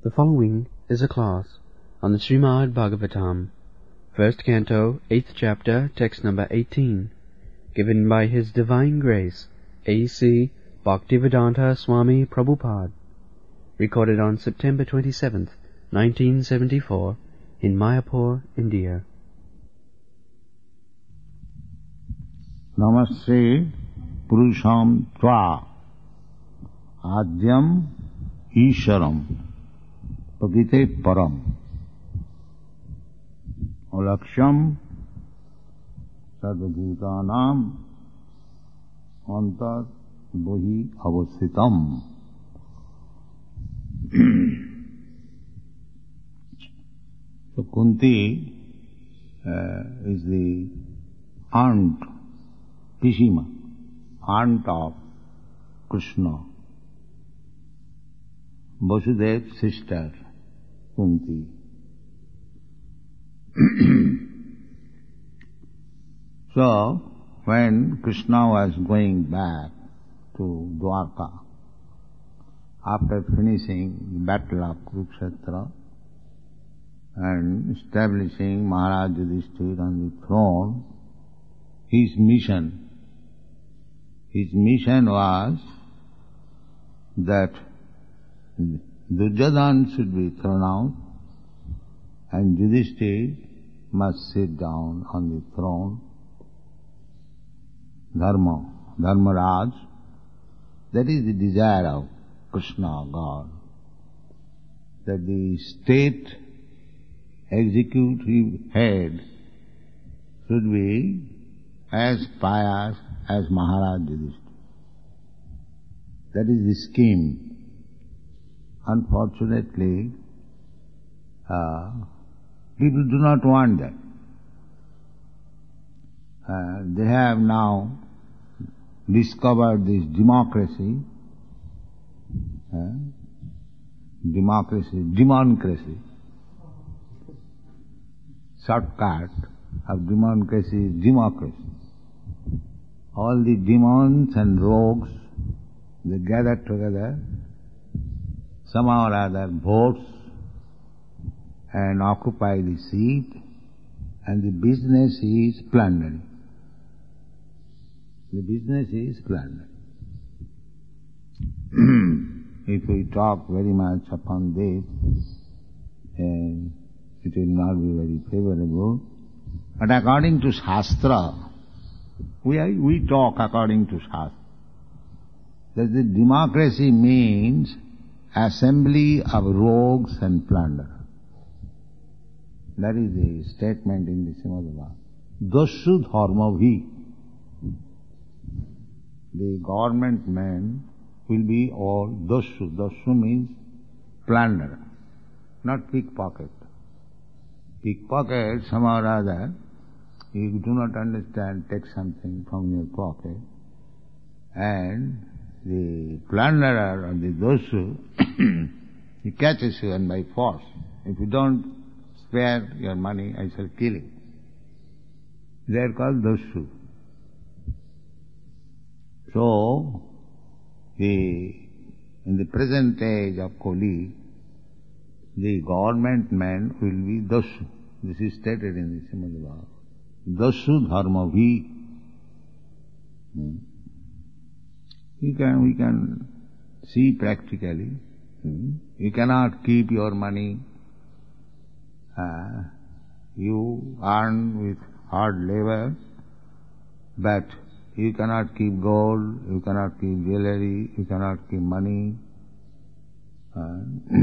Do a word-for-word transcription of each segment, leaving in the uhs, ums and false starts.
The following is a class on the Srimad Bhagavatam, first canto, eighth chapter, text number eighteen, given by His Divine Grace, A C Bhaktivedanta Swami Prabhupada, recorded on September twenty-seventh, nineteen seventy-four, in Mayapur, India. Namaste Purusham Tva Adyam Isharam Pakite Param Alaksham Sarvabhutanam Antar Bohi Avasitam. So Kunti uh, is the aunt, Pishima, aunt of Krishna. Vasudev's sister, Kunti. So, when Krishna was going back to Dwarka, after finishing the battle of Kurukshetra and establishing Maharaj Yudhishthira on the throne, his mission, his mission was that Duryodhana should be thrown out and Yudhishthira must sit down on the throne. Dharma, Dharmaraj, that is the desire of Krishna, God, that the state executive head should be as pious as Maharaj Yudhishthira. That is the scheme. Unfortunately, uh, people do not want that. Uh, they have now discovered this democracy, uh, democracy, democracy. Shortcut of democracy is democracy. All the demons and rogues, they gather together, somehow or other votes and occupy the seat, and the business is plundering. The business is plundering. If we talk very much upon this, uh, it will not be very favorable. But according to Shastra, we, are, we talk according to Shastra, that the democracy means assembly of rogues and plunderers. That is the statement in the Srimad Bhagavatam. Dashu dharma bhi. The government men will be all dashu. Dashu means plunderer, not pickpocket. Pickpocket, somehow or other, you do not understand, take something from your pocket, and the plunderer or the dashu, he catches you and by force. If you don't spare your money, I shall kill you. They are called dashu. So, the, in the present age of Kali, the government men will be dashu. This is stated in the Srimad Bhagavatam. Dashu dharma bhi. Hmm. You can, we can see practically. Hmm. You cannot keep your money. Uh, you earn with hard labor, but you cannot keep gold, you cannot keep jewelry, you cannot keep money. Uh,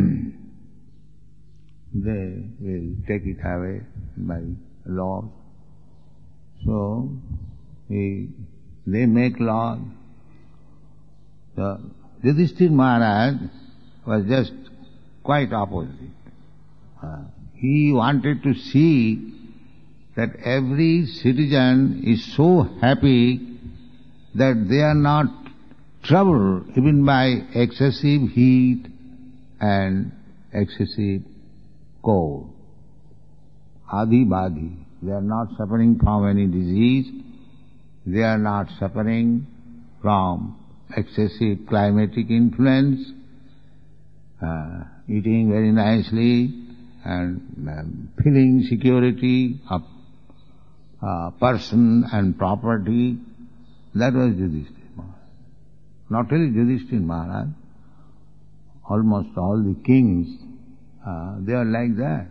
they will take it away by law. So, he, they make law. So, Yudhishthira Maharaj was just quite opposite. Uh, he wanted to see that every citizen is so happy that they are not troubled even by excessive heat and excessive cold. Adi Badhi. They are not suffering from any disease. They are not suffering from excessive climatic influence. Uh, eating very nicely and um, feeling security of uh, person and property. That was Yudhishthira Maharaj. Not only Yudhishthira Maharaj, almost all the kings, uh, they are like that.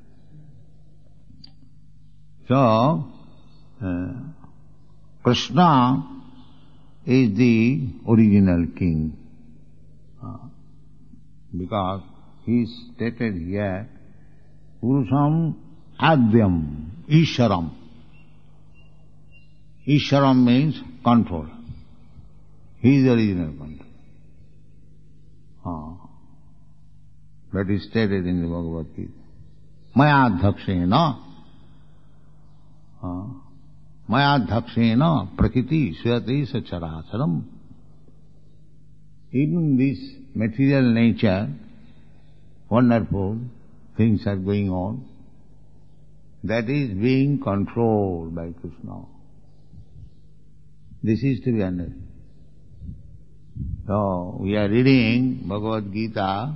So, uh, Krishna is the original king. Uh, because he is stated here, Purusham Adyam, Isharam. Isharam means control. He is the original control. Uh, that is stated in the Bhagavad Gita. Maya dhakshena. Uh, Maya dhakshena prakriti swati sacharacharam. Even this material nature, wonderful things are going on, that is being controlled by Krishna. This is to be understood. So, we are reading Bhagavad Gita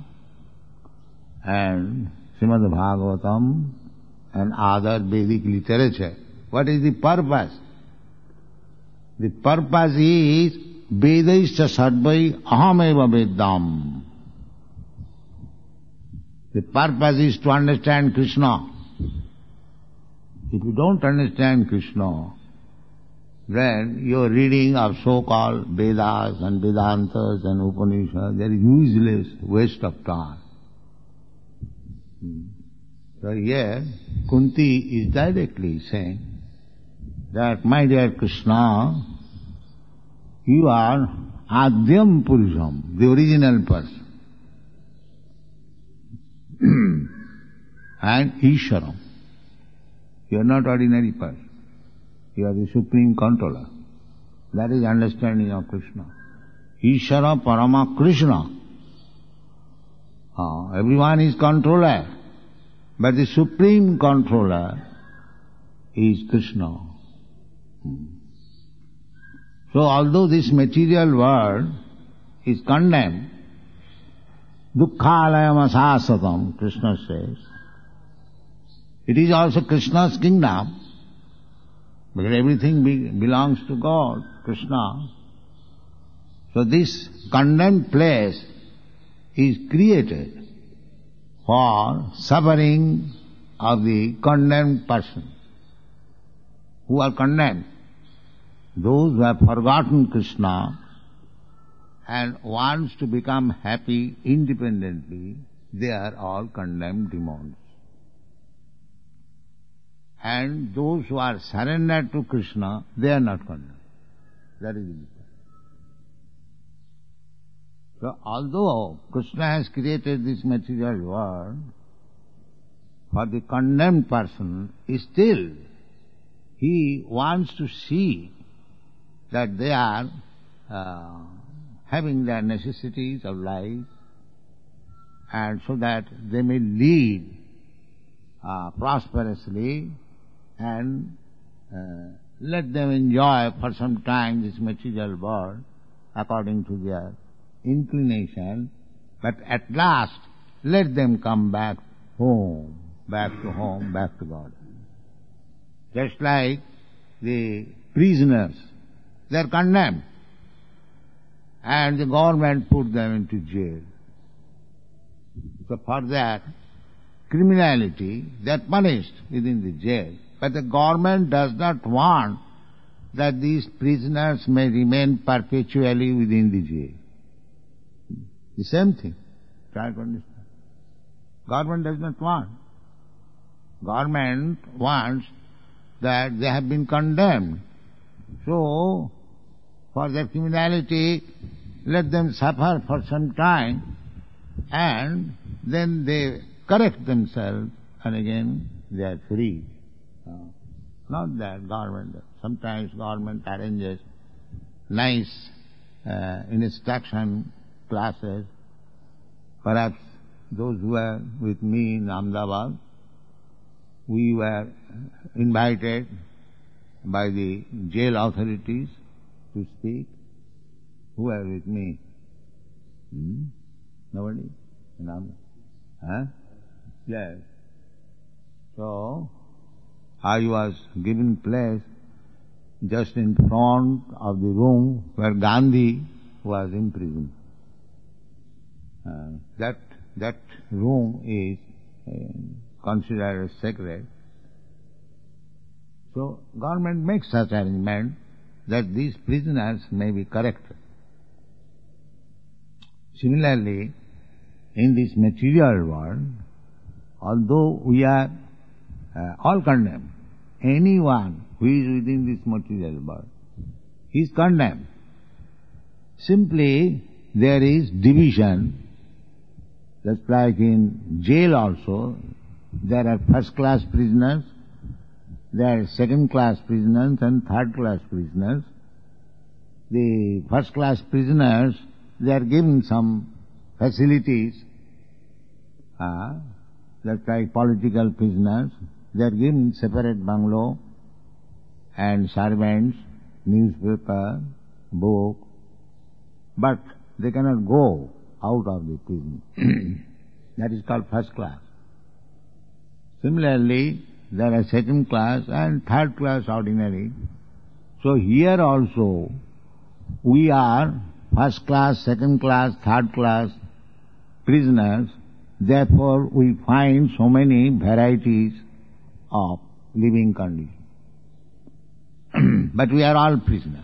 and Srimad Bhagavatam and other Vedic literature. What is the purpose? The purpose is Vedaischa Sarvai Ahameva Veddam. The purpose is to understand Krishna. If you don't understand Krishna, then your reading of so-called Vedas and Vedantas and Upanishads, they are useless, waste of time. So here, Kunti is directly saying that, my dear Krishna, you are Adyam Purusham, the original person, and Isharam. You are not ordinary person. You are the supreme controller. That is understanding of Krishna. Ishara Parama Krishna. Uh, everyone is controller, but the supreme controller is Krishna. Hmm. So although this material world is condemned, Dukkhalayam asasatam, Krishna says, it is also Krishna's kingdom, because everything be, belongs to God, Krishna. So this condemned place is created for suffering of the condemned person. Who are condemned? Those who have forgotten Krishna and wants to become happy independently, they are all condemned demons. And those who are surrendered to Krishna, they are not condemned. That is the difference. So although Krishna has created this material world, for the condemned person, still he wants to see that they are uh, having their necessities of life, and so that they may lead uh, prosperously, and uh, let them enjoy for some time this material world according to their inclination, but at last let them come back home, back to home, back to God. Just like the prisoners, they are condemned, and the government put them into jail. So for that criminality, they are punished within the jail. But the government does not want that these prisoners may remain perpetually within the jail. The same thing. Try to understand. Government does not want. Government wants that they have been condemned. So, for their criminality, let them suffer for some time, and then they correct themselves, and again they are free. Uh, not that government. Sometimes government arranges nice uh, instruction classes. Perhaps those who were with me in Ahmedabad, we were invited by the jail authorities to speak. Who were with me? Hmm? Nobody? In Ahmedabad. Huh? Yes. So, I was given place just in front of the room where Gandhi was imprisoned. Uh, that that room is uh, considered as sacred. So government makes such arrangement that these prisoners may be corrected. Similarly, in this material world, although we are uh, all condemned, anyone who is within this material world is condemned. Simply there is division. Just like in jail also, there are first-class prisoners, there are second-class prisoners and third-class prisoners. The first-class prisoners, they are given some facilities, uh, just like political prisoners, they are given separate bungalow and servants, newspaper, book, but they cannot go out of the prison. That is called first class. Similarly, there are second class and third class ordinary. So here also, we are first class, second class, third class prisoners. Therefore, we find so many varieties of living conditions. But we are all prisoners.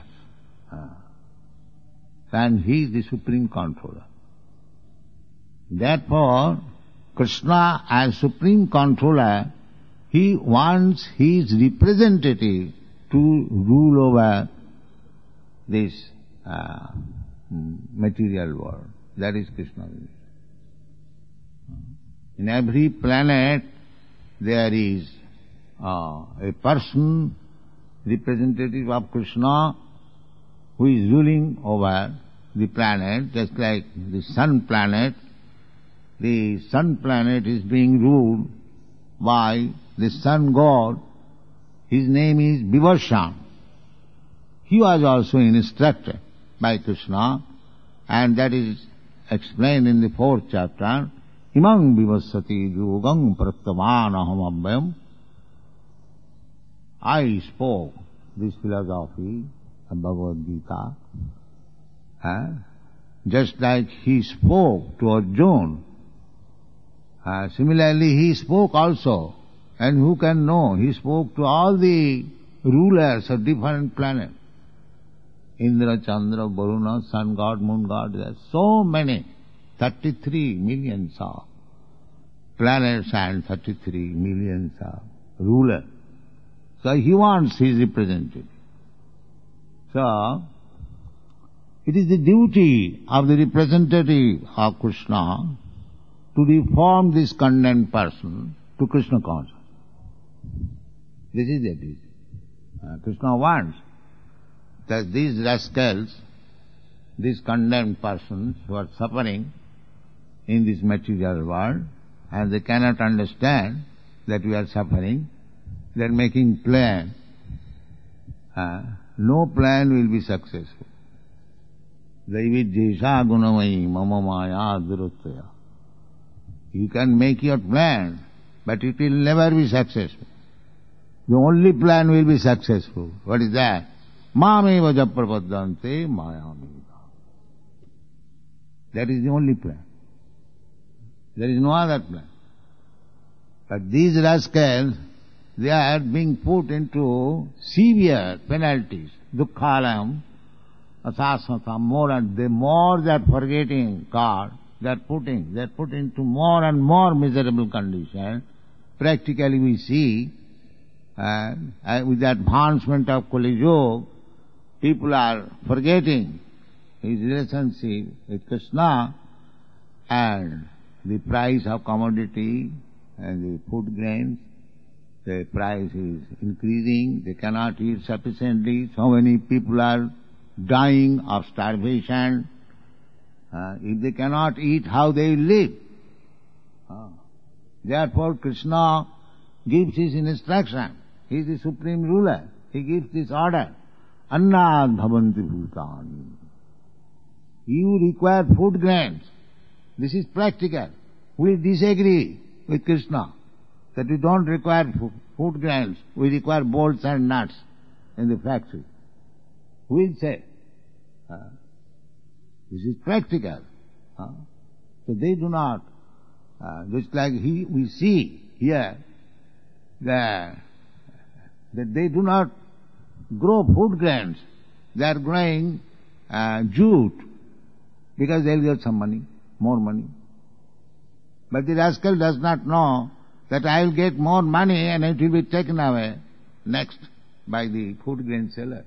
And He is the Supreme Controller. Therefore, Krishna as Supreme Controller, He wants His representative to rule over this uh, material world. That is Krishna. In every planet there is uh, a person, representative of Krishna, who is ruling over the planet, just like the sun planet. The sun planet is being ruled by the sun god. His name is Vivasvan. He was also instructed by Krishna, and that is explained in the fourth chapter. Imam vivasati yogam prattavanaham abhyam. I spoke this philosophy of Bhagavad Gita, uh, just like he spoke to Arjuna. Uh, similarly, he spoke also, and who can know, he spoke to all the rulers of different planets. Indra, Chandra, Varuna, sun god, moon god, there are so many, thirty-three millions of planets and thirty-three millions of rulers. So he wants his representative. So, it is the duty of the representative of Krishna to reform this condemned person to Krishna consciousness. This is the duty. Uh, Krishna wants that these rascals, these condemned persons who are suffering in this material world, and they cannot understand that we are suffering, they are making plan. Uh, no plan will be successful. Daividjesha gunamai mama maya duruttaya. You can make your plan, but it will never be successful. The only plan will be successful. What is that? Mameva japrapaddante mayameva. That is the only plan. There is no other plan. But these rascals, they are being put into severe penalties. Dukkhalayam, asasmatam, more and the more they are forgetting God, they are putting, they are put into more and more miserable condition. Practically we see, uh, uh, with the advancement of Kali Yuga, people are forgetting his relationship with Krishna, and the price of commodity and the food grains, the price is increasing, they cannot eat sufficiently, so many people are dying of starvation. Uh, if they cannot eat, how they will live? Uh, therefore Krishna gives his instruction. He is the supreme ruler. He gives this order. Annad bhavanti bhutani. You require food grains. This is practical. We disagree with Krishna that we don't require food grains, we require bolts and nuts in the factory. We'll say, uh, this is practical. Uh, so they do not, uh, just like he, we see here, that, that they do not grow food grains. They are growing uh, jute because they'll get some money, more money. But the rascal does not know that I will get more money and it will be taken away next by the food grain seller.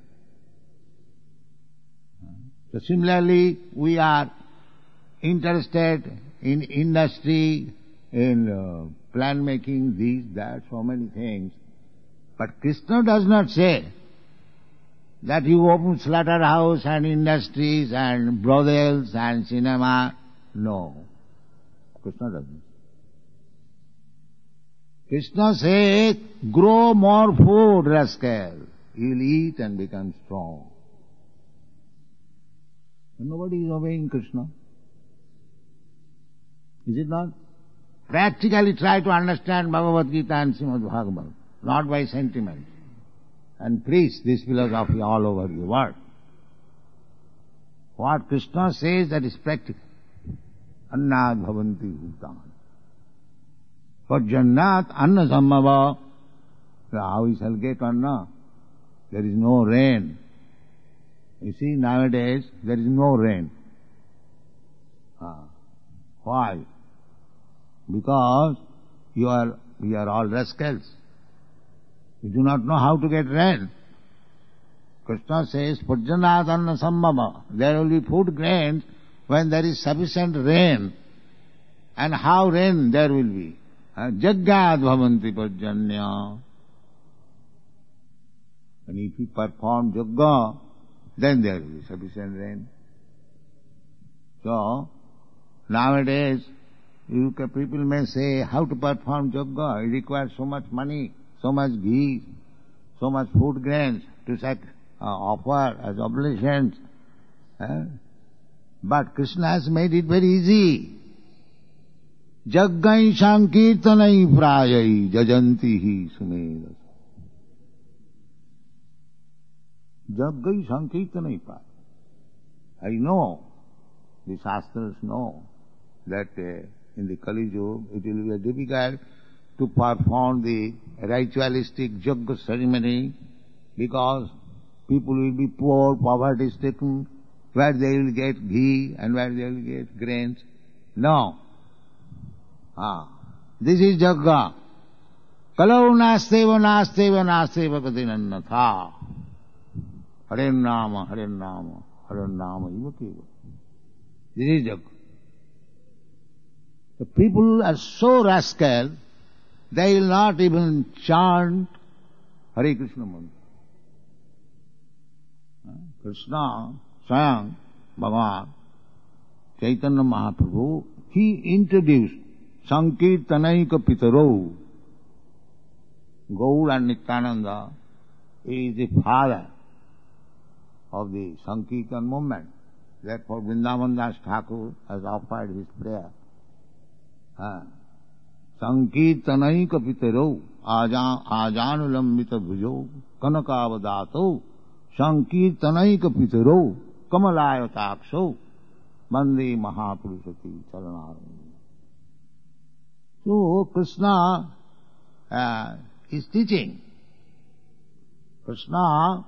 So similarly, we are interested in industry, in uh, plan making, these, that, so many things. But Krishna does not say that you open slaughterhouse and industries and brothels and cinema. No. Krishna doesn't. Krishna says, grow more food, rascal. You'll eat and become strong. And nobody is obeying Krishna. Is it not? Practically try to understand Bhagavad Gita and Srimad Bhagavatam, not by sentiment. And preach this philosophy all over the world. What Krishna says, that is practical. Annad bhavanti bhutan. For Jannat anna sammava. How we shall get anna? There is no rain. You see, nowadays there is no rain. Ah. Why? Because you are, we are all rascals. We do not know how to get rain. Krishna says, Pajjanat anna sammama. There will be food grains when there is sufficient rain. And how rain there will be? Jaggad bhavanti pajjanya. And if you perform jagga, then there will be sufficient rain. So, nowadays, you can, people may say, how to perform jagga? It requires so much money, so much ghee, so much food grains to set, uh, offer as oblations. Eh? But Krishna has made it very easy. Jaggai sankirtanai prayai jajanti hi sumedas. Jaggai sankirtanai prayai. I know, the Shastras know, that uh, in the Kali Yuga it will be difficult to perform the ritualistic Jagga ceremony because people will be poor, poverty-stricken, where they will get ghee and where they will get grains. No. Ah, this is Jagga. Kalau nasteva nasteva nasteva katinannatha. Hare Nama, Hare Nama, Hare Nama, iva keva. This is Jagga. The people are so rascal, they will not even chant Hare Krishna mantra. Krishna, Swayam, Bhagavan, Chaitanya Mahaprabhu, he introduced Sankirtanaika Pitaro. Gaur and Nityananda is the father of the Sankirtan movement. Therefore Vrindavan Das Thakur has offered his prayer. Sankirtanaika Pitaro Ajanulambita Bhujo Kanakavadato Sankirtanaika Pitaro Kamalayataksho Bande Mahapurusati Charanaranda. So Krishna uh, is teaching. Krishna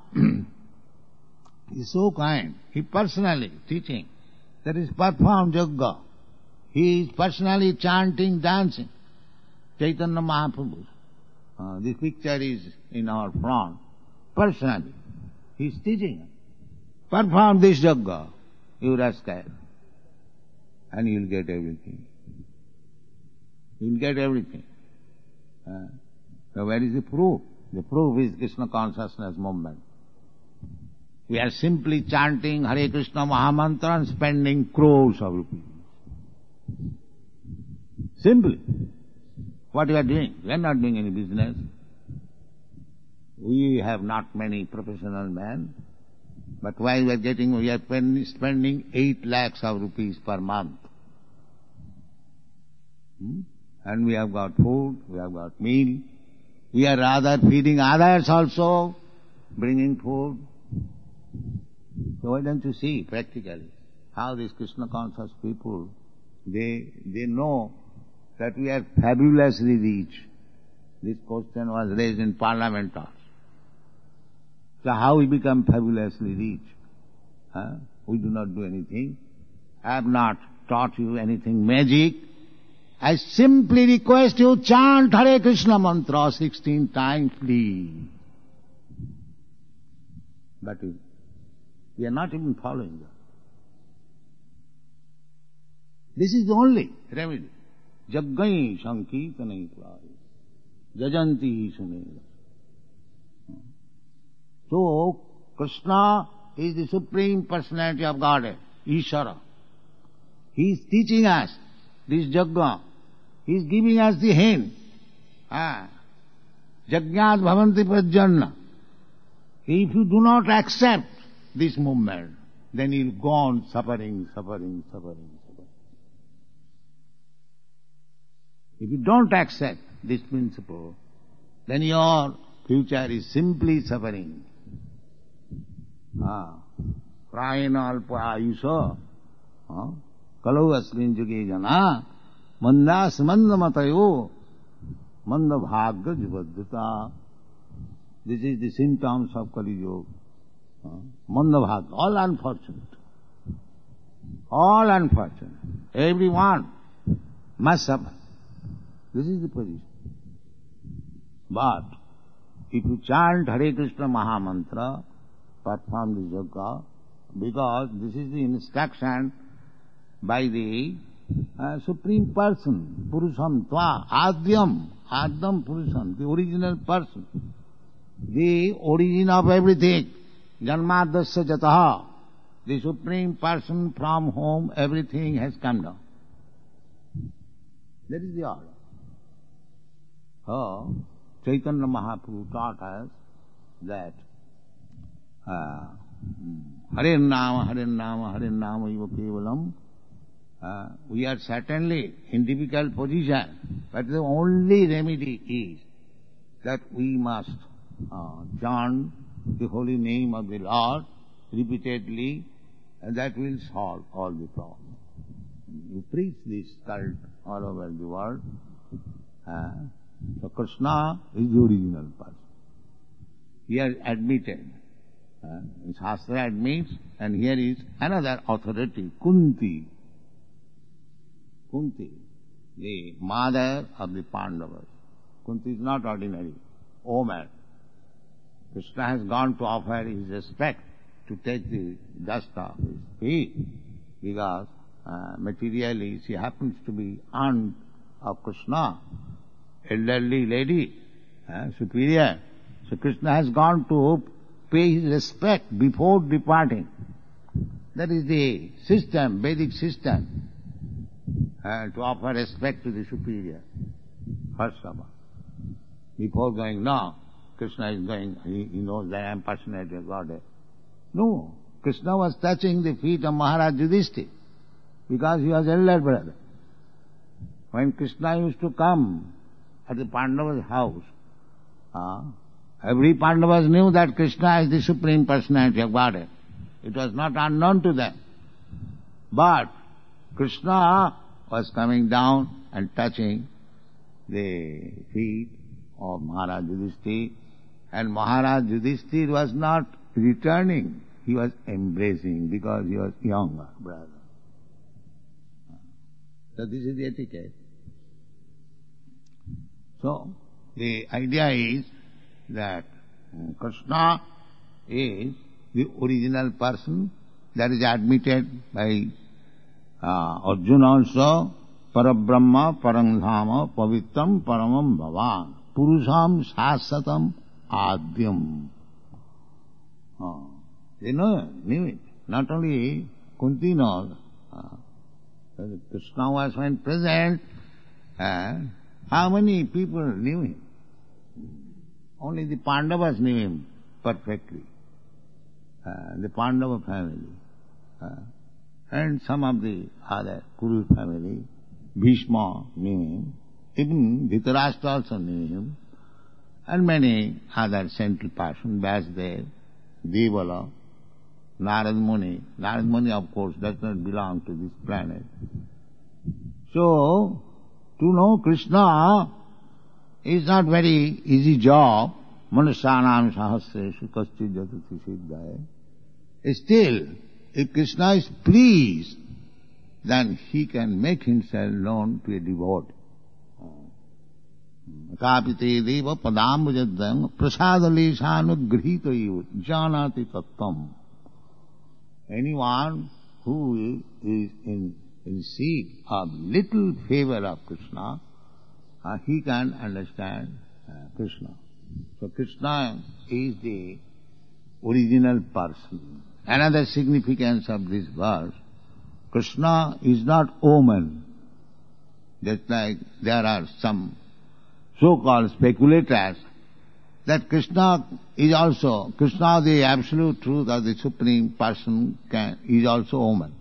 is so kind. He personally teaching. That is performed Jagga. He is personally chanting, dancing. Chaitanya Mahaprabhu. Uh, this picture is in our front. Personally. He is teaching. Perform this Jagga, you rascal. And you will get everything. You will get everything. Uh, so where is the proof? The proof is Krishna consciousness movement. We are simply chanting Hare Krishna Mahamantra and spending crores of rupees. Simply. What we are doing? We are not doing any business. We have not many professional men, but while we are getting, we are spending eight lakhs of rupees per month. And we have got food, we have got meal. We are rather feeding others also, bringing food. So why don't you see practically how these Krishna conscious people, they they know that we are fabulously rich. This question was raised in Parliament also. So how we become fabulously rich? Huh? We do not do anything. I have not taught you anything magic. I simply request you chant Hare Krishna mantra sixteen times, please. But we are not even following that. This is the only remedy. Jaggai sankirtanai praya jajanti sunela. So, Krishna is the Supreme Personality of Godhead, Ishvara. He is teaching us this Jagga. He is giving us the hint. Ah. Jajñāt bhavanti prajjanna. If you do not accept this movement, then you will go on suffering, suffering, suffering, suffering. If you don't accept this principle, then your future is simply suffering. Ah. Prayena alpa ayusha. Ah. Kalau asmin juge jana. Mandas manda matayo. Manda bhagya jivadhuta. This is the symptoms of Kali Yuga. Uh, Manda bhagya. All unfortunate. All unfortunate. Everyone must suffer. This is the position. But if you chant Hare Krishna Mahamantra, perform the yoga, because this is the instruction by the uh, Supreme Person, Purusham Tva, Adyam, Adyam Purusham, the original person, the origin of everything, Janmadasya Jataha, the Supreme Person from whom everything has come down. That is the order. So, Chaitanya Mahaprabhu taught us that uh, Hare Nama, Hare Nama, Hare Nama Iva Kevalam. Uh, we are certainly in difficult position, but the only remedy is that we must uh, chant the holy name of the Lord repeatedly, and that will solve all the problems. You preach this cult all over the world. Uh, so Krishna is the original person. He has admitted. Uh, Shastra admits, and here is another authority, Kunti. Kunti, the mother of the Pandavas. Kunti is not ordinary woman. Krishna has gone to offer his respect, to take the dust off his feet, because uh, materially she happens to be aunt of Krishna, elderly lady, uh, superior. So Krishna has gone to pay his respect before departing. That is the system, Vedic system. Uh, to offer respect to the superior, first of all. Before going, no, Krishna is going, he, he knows that I am personality of Godhead. No, Krishna was touching the feet of Maharaj Yudhishthira, because he was elder brother. When Krishna used to come at the Pandava's house, uh, every Pandavas knew that Krishna is the Supreme Personality of Godhead. It was not unknown to them. But Krishna was coming down and touching the feet of Maharaj Yudhishthira, and Maharaj Yudhishthira was not returning, he was embracing, because he was younger brother. So this is the etiquette. So the idea is that Krishna is the original person, that is admitted by Uh, Arjuna also, Parabrahma, Parangdhama, Pavitram, Paramam Bhavan, Purusham, Shasatam, Adyam. Oh, they know, knew it. Not only Kunti knows. Uh, Krishna was when present. Uh, how many people knew him? Only the Pandavas knew him perfectly. Uh, the Pandava family. Uh, and some of the other Kuru family, Bhishma knew him, Even Dhritarashtra also knew him, and many other saintly persons, Vyasdev, Devala, Narad Muni. Narad Muni, of course, does not belong to this planet. So, to know Krishna is not very easy job. Manusyanam sahasreshu kaschid jatati siddhaya. Still, if Krishna is pleased, then he can make himself known to a devotee. Kapite deva padambujadam prasadaleshanugrhitayu janati tattam. Anyone who is in, in seek of little favor of Krishna, uh, he can understand uh, Krishna. So Krishna is the original person. Another significance of this verse, Krishna is not Oman. Just like there are some so-called speculators that Krishna is also, Krishna the absolute truth or the supreme person can, is also Oman.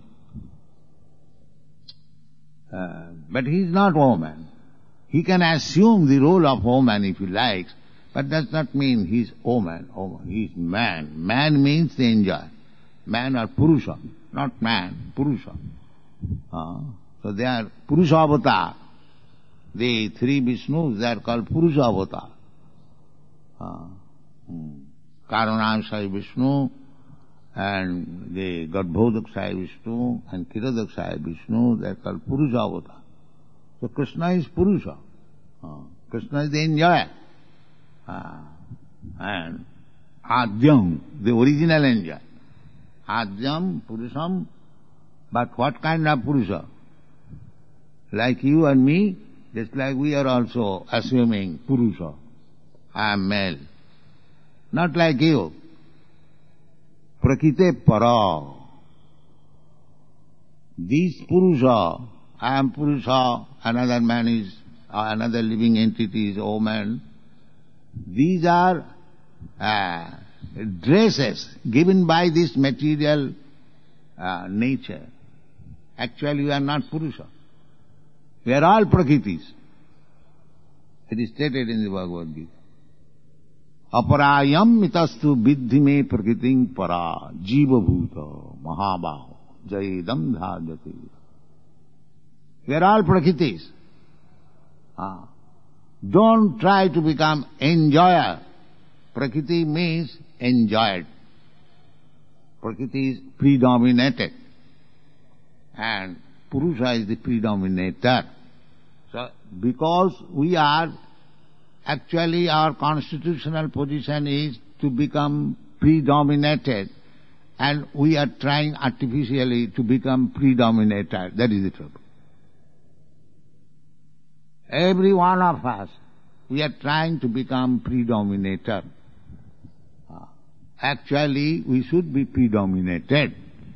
Uh, but he is not Oman. He can assume the role of Oman if he likes, but does not mean he is Oman. Oman. He is man. Man means the enjoyer. Man or Purusha, not man, Purusha. Uh, so they are Purusha avatar. The three Vishnus, they are called Purusha avatar. Uh, hmm. Karunansai Vishnu and the Garbhodaksai Vishnu and Kiradaksai Vishnu, they are called Purusha avatar. So Krishna is Purusha. Uh, Krishna is the enjoyer. Uh, and Adyam, the original enjoyer. Adyam, Purusham, but what kind of Purusha? Like you and me, just like we are also assuming Purusha. I am male. Not like you. Prakrite para. This Purusha, I am Purusha, another man is, uh, another living entity is Oman. These are uh, dresses given by this material uh, nature. Actually, we are not Purusha. We are all Prakritis. It is stated in the Bhagavad Gita. Aparayam mitastu viddhime prakritim para jiva bhuta mahabaho jayedam dhajati. We are all Prakritis. Ah. Don't try to become enjoyer. Prakriti means enjoyed. Prakriti is predominated. And Purusha is the predominator. So, because we are, actually our constitutional position is to become predominated, and we are trying artificially to become predominator. That is the trouble. Every one of us, we are trying to become predominator. Actually, we should be predominated.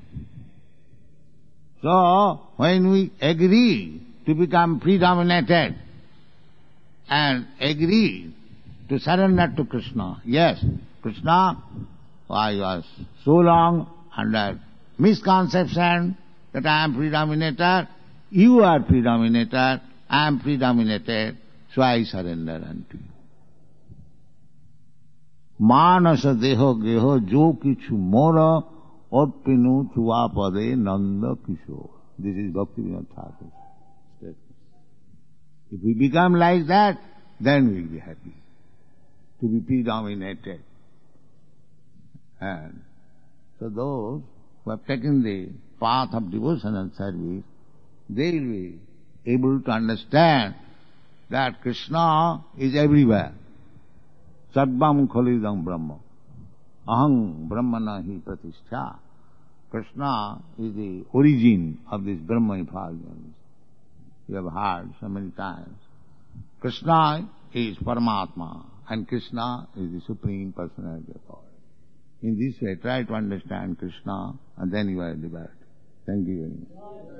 So, when we agree to become predominated and agree to surrender to Krishna, yes, Krishna, I was so long under misconception that I am predominator, you are predominator, I am predominated, so I surrender unto you. Manasa deho geho jo kichu mora orpinu tuapade nanda kishore. This is Bhaktivinoda Thakur's statement. If we become like that, then we will be happy to be predominated. And so those who have taken the path of devotion and service, they will be able to understand that Krishna is everywhere. Sarvam khalidam brahma. Aham brahmana hi pratishtha. Krishna is the origin of this Brahma effulgence. You have heard so many times. Krishna is Paramatma and Krishna is the Supreme Personality of God. In this way, try to understand Krishna and then you are liberted. Thank you very much.